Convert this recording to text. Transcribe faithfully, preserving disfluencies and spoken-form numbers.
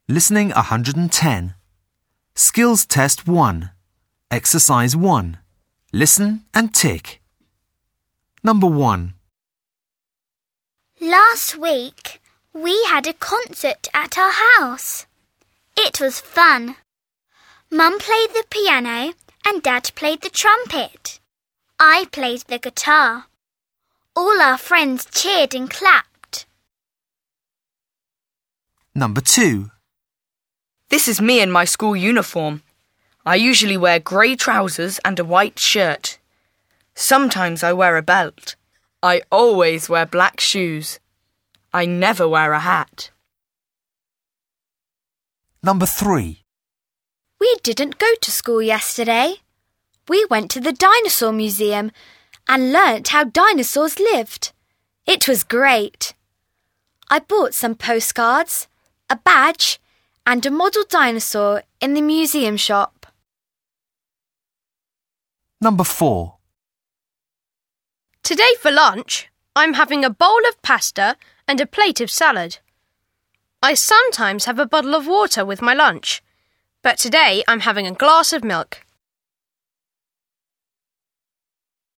Listening one hundred ten. Skills Test one. Exercise one. Listen and tick. Number one. Last week, we had a concert at our house. It was fun. Mum played the piano and Dad played the trumpet. I played the guitar. All our friends cheered and clapped. Number two. This is me in my school uniform. I usually wear grey trousers and a white shirt. Sometimes I wear a belt. I always wear black shoes. I never wear a hat. Number three. We didn't go to school yesterday. We went to the dinosaur museum and learnt how dinosaurs lived. It was great. I bought some postcards, a badge, and a model dinosaur in the museum shop. Number four. Today for lunch, I'm having a bowl of pasta and a plate of salad. I sometimes have a bottle of water with my lunch, but today I'm having a glass of milk.